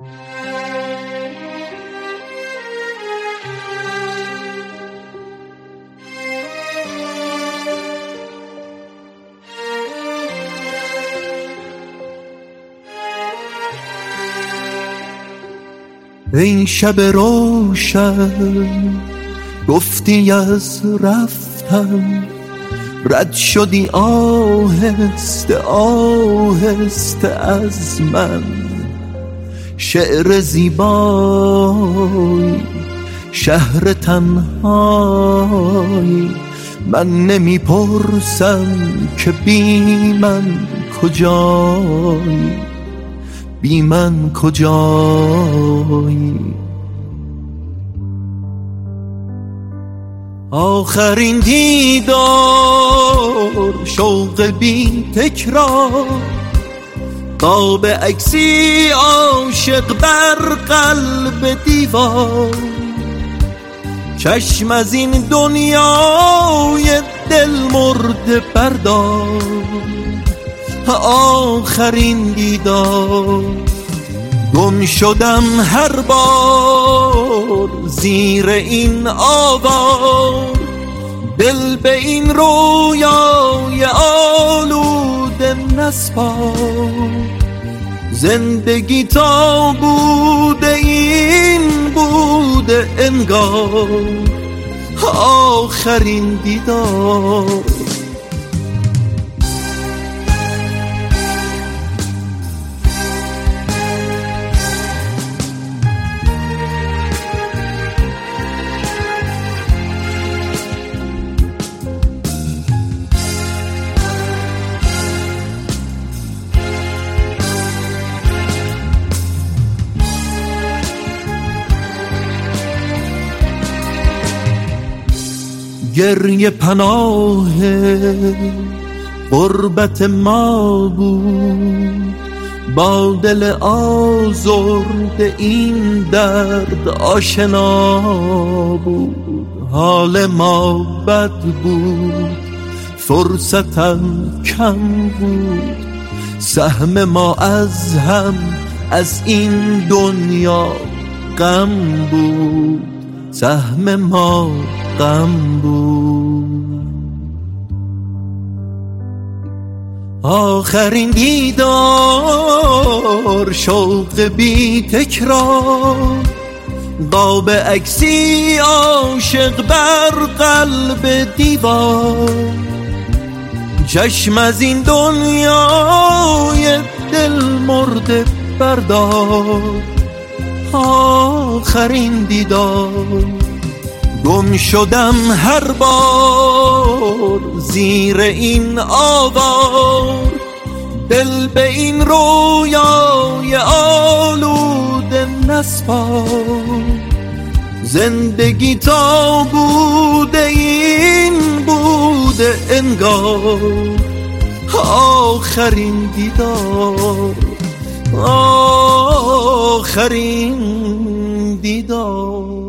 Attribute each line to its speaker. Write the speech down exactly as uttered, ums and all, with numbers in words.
Speaker 1: این شب روشن گفتی از رفتن، رد شدی آهسته آهسته از من. شعر زیبایی شهر تنهایی، من نمی پرسم که بی من کجایی، بی من کجایی. آخرین دیدار شوق بی تکرار، قاب عکسی عاشق بر قلب دیوار. چشم از این دنیای دل مرده بردار، آخرین دیدار. گم شدم هر بار زیر این آوار، دل به این رویای آلوده نسپار. زندگی تا بوده این بوده انگار، آخرین دیدار. گریه پناه غربت ما بود، با دل آزرده این درد آشنا بود. حال ما بد بود، فرصتم کم بود، سهم ما از هم از این دنیا غم بود، سهم ما غم بود. آخرین دیدار شوق بی تکرار، قاب عکسی عاشق بر قلب دیوار. چشم از این دنیای دل مرده بردار، آخرین دیدار. گم شدم هر بار زیر این آوار، دل به این رویای آلوده نسپار. زندگی تا بوده این بوده انگار، آخرین دیدار، آخرین دیدار.